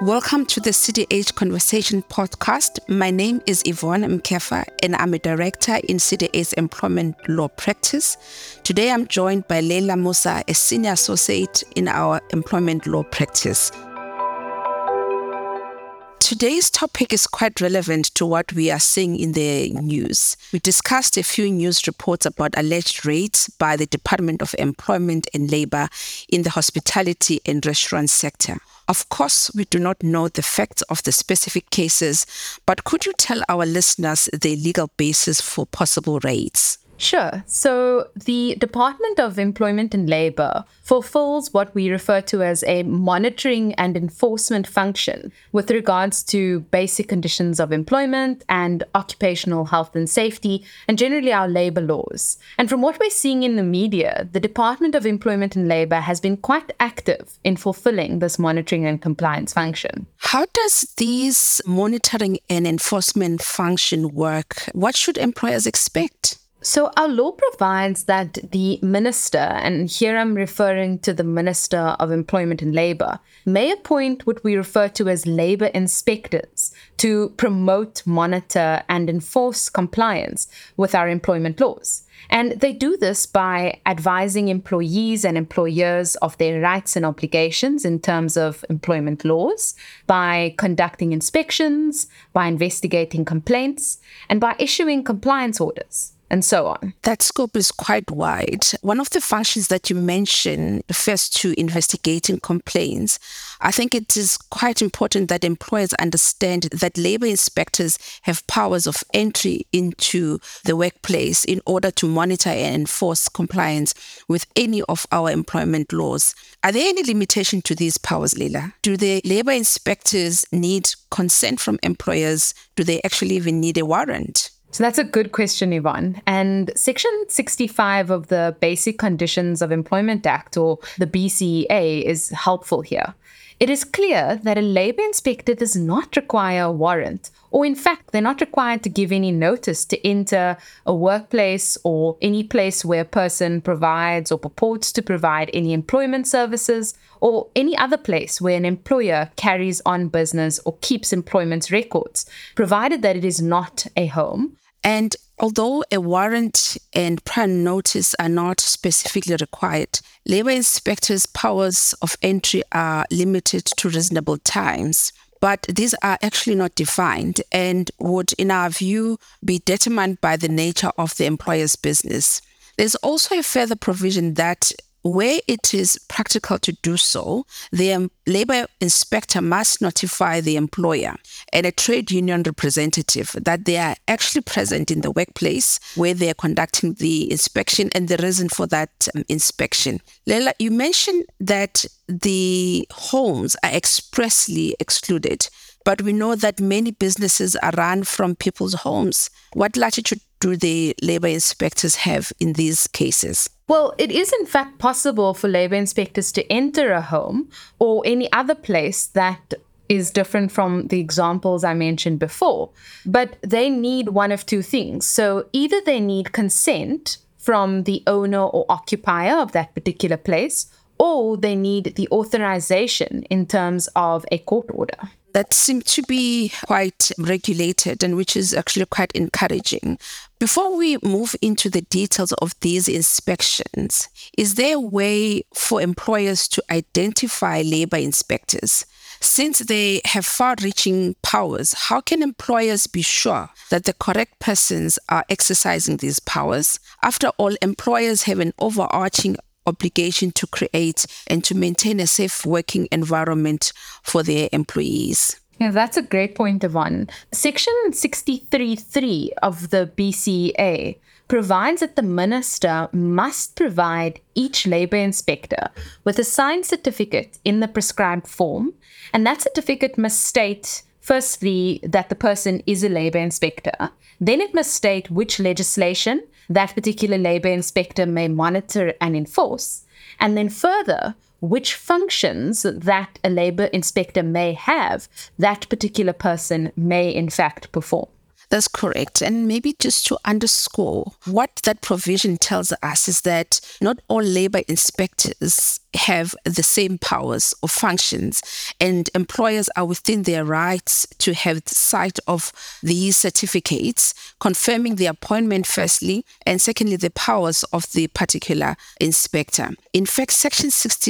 Welcome to the CDH Conversation podcast. My name is Yvonne Mkefa and I'm a director in CDH Employment Law Practice. Today I'm joined by Leila Musa, a senior associate in our employment law practice. Today's topic is quite relevant to what we are seeing in the news. We discussed a few news reports about alleged raids by the Department of Employment and Labour in the hospitality and restaurant sector. Of course, we do not know the facts of the specific cases, but could you tell our listeners the legal basis for possible raids? Sure. So the Department of Employment and Labour fulfills what we refer to as a monitoring and enforcement function with regards to basic conditions of employment and occupational health and safety, and generally our labour laws. And from what we're seeing in the media, the Department of Employment and Labour has been quite active in fulfilling this monitoring and compliance function. How does this monitoring and enforcement function work? What should employers expect? So our law provides that the minister, and here I'm referring to the Minister of Employment and Labour, may appoint what we refer to as labour inspectors to promote, monitor and enforce compliance with our employment laws. And they do this by advising employees and employers of their rights and obligations in terms of employment laws, by conducting inspections, by investigating complaints, and by issuing compliance orders, and so on. That scope is quite wide. One of the functions that you mentioned refers to investigating complaints. I think it is quite important that employers understand that labour inspectors have powers of entry into the workplace in order to monitor and enforce compliance with any of our employment laws. Are there any limitation to these powers, Leila? Do the labour inspectors need consent from employers? Do they actually even need a warrant? So that's a good question, Yvonne. And Section 65 of the Basic Conditions of Employment Act, or the BCEA, is helpful here. It is clear that a labour inspector does not require a warrant, or in fact, they're not required to give any notice to enter a workplace or any place where a person provides or purports to provide any employment services, or any other place where an employer carries on business or keeps employment records, provided that it is not a home. And although a warrant and prior notice are not specifically required, labour inspectors' powers of entry are limited to reasonable times. But these are actually not defined and would, in our view, be determined by the nature of the employer's business. There's also a further provision that where it is practical to do so, the labour inspector must notify the employer and a trade union representative that they are actually present in the workplace where they are conducting the inspection and the reason for that inspection. Leila, you mentioned that the homes are expressly excluded, but we know that many businesses are run from people's homes. What latitude do the labour inspectors have in these cases? Well, it is in fact possible for labour inspectors to enter a home or any other place that is different from the examples I mentioned before. But they need one of two things. So either they need consent from the owner or occupier of that particular place, or they need the authorization in terms of a court order. That seem to be quite regulated and which is actually quite encouraging. Before we move into the details of these inspections, is there a way for employers to identify labour inspectors? Since they have far-reaching powers, how can employers be sure that the correct persons are exercising these powers? After all, employers have an overarching obligation to create and to maintain a safe working environment for their employees. Yeah, that's a great point, Yvonne. Section 63.3 of the BCEA provides that the minister must provide each labour inspector with a signed certificate in the prescribed form, and that certificate must state, firstly, that the person is a labour inspector. Then it must state which legislation that particular labour inspector may monitor and enforce, and then further, which functions that a labour inspector may have that particular person may in fact perform. That's correct. And maybe just to underscore, what that provision tells us is that not all labor inspectors have the same powers or functions, and employers are within their rights to have sight of these certificates, confirming the appointment firstly, and secondly, the powers of the particular inspector. In fact, Section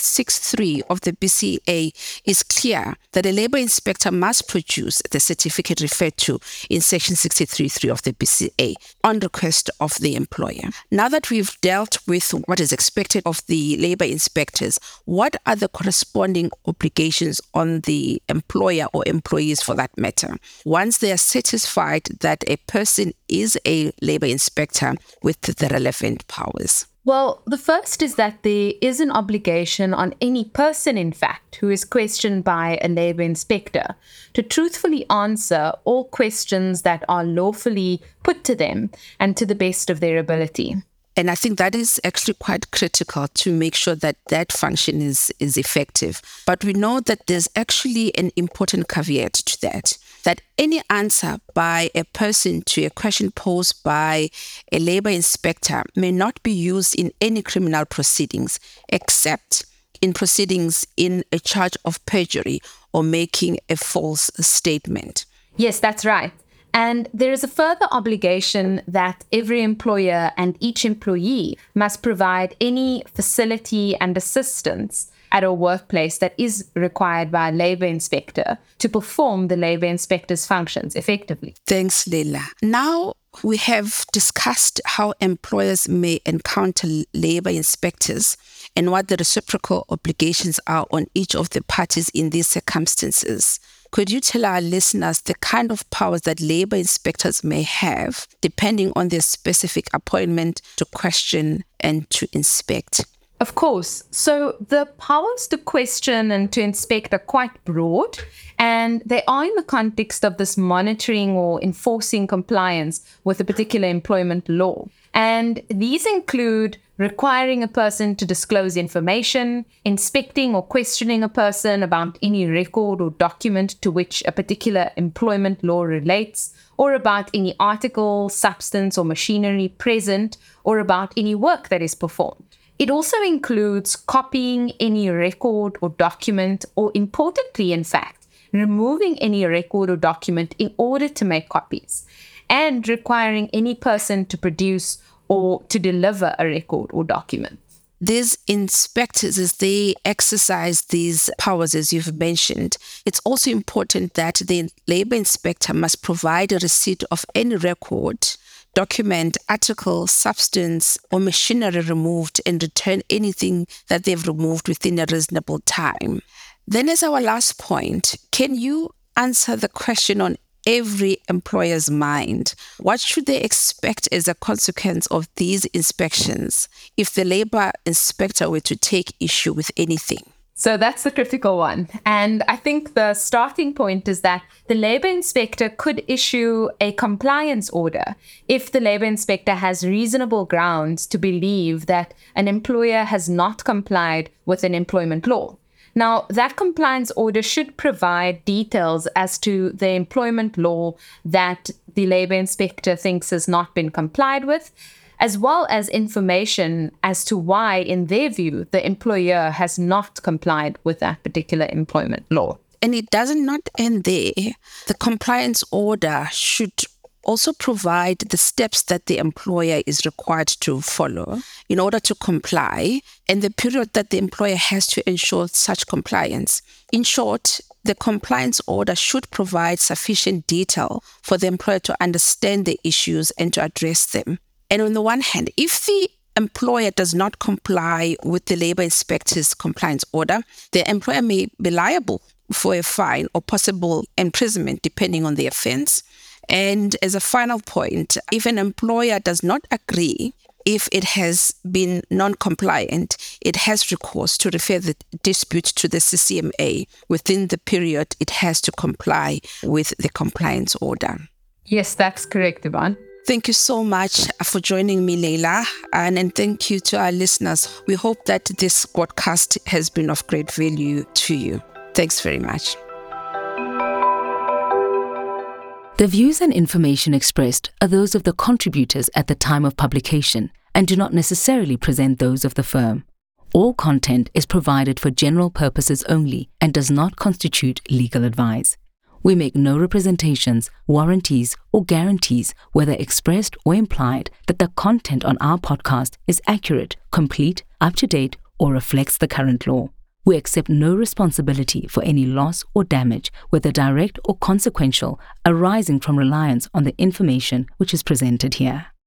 66.3 of the BCA is clear that a labor inspector must produce the certificate referred to in Section 63.3 of the BCA on request of the employer. Now that we've dealt with what is expected of the labor inspectors, what are the corresponding obligations on the employer or employees for that matter, once they are satisfied that a person is a labor inspector with the relevant powers? Well, the first is that there is an obligation on any person, in fact, who is questioned by a labor inspector to truthfully answer all questions that are lawfully put to them and to the best of their ability. And I think that is actually quite critical to make sure that that function is effective. But we know that there's actually an important caveat to that any answer by a person to a question posed by a labor inspector may not be used in any criminal proceedings, except in proceedings in a charge of perjury or making a false statement. Yes, that's right. And there is a further obligation that every employer and each employee must provide any facility and assistance at a workplace that is required by a labor inspector to perform the labor inspector's functions effectively. Thanks, Leila. Now we have discussed how employers may encounter labor inspectors and what the reciprocal obligations are on each of the parties in these circumstances. Could you tell our listeners the kind of powers that labor inspectors may have, depending on their specific appointment to question and to inspect? Of course. So the powers to question and to inspect are quite broad, and they are in the context of this monitoring or enforcing compliance with a particular employment law. And these include requiring a person to disclose information, inspecting or questioning a person about any record or document to which a particular employment law relates, or about any article, substance, or machinery present, or about any work that is performed. It also includes copying any record or document, or importantly, in fact, removing any record or document in order to make copies, and requiring any person to produce or to deliver a record or document. These inspectors, as they exercise these powers, as you've mentioned, it's also important that the labor inspector must provide a receipt of any record, document, article, substance, or machinery removed and return anything that they've removed within a reasonable time. Then, as our last point, can you answer the question on every employer's mind? What should they expect as a consequence of these inspections if the labor inspector were to take issue with anything? So that's the critical one. And I think the starting point is that the labor inspector could issue a compliance order if the labor inspector has reasonable grounds to believe that an employer has not complied with an employment law. Now, that compliance order should provide details as to the employment law that the labor inspector thinks has not been complied with, as well as information as to why, in their view, the employer has not complied with that particular employment law. And it does not end there. The compliance order should also provide the steps that the employer is required to follow in order to comply, and the period that the employer has to ensure such compliance. In short, the compliance order should provide sufficient detail for the employer to understand the issues and to address them. And on the one hand, if the employer does not comply with the labor inspector's compliance order, the employer may be liable for a fine or possible imprisonment depending on the offense. And as a final point, if an employer does not agree, if it has been non-compliant, it has recourse to refer the dispute to the CCMA within the period it has to comply with the compliance order. Yes, that's correct, Yvonne. Thank you so much for joining me, Leila, and thank you to our listeners. We hope that this podcast has been of great value to you. Thanks very much. The views and information expressed are those of the contributors at the time of publication and do not necessarily present those of the firm. All content is provided for general purposes only and does not constitute legal advice. We make no representations, warranties, or guarantees, whether expressed or implied, that the content on our podcast is accurate, complete, up-to-date, or reflects the current law. We accept no responsibility for any loss or damage, whether direct or consequential, arising from reliance on the information which is presented here.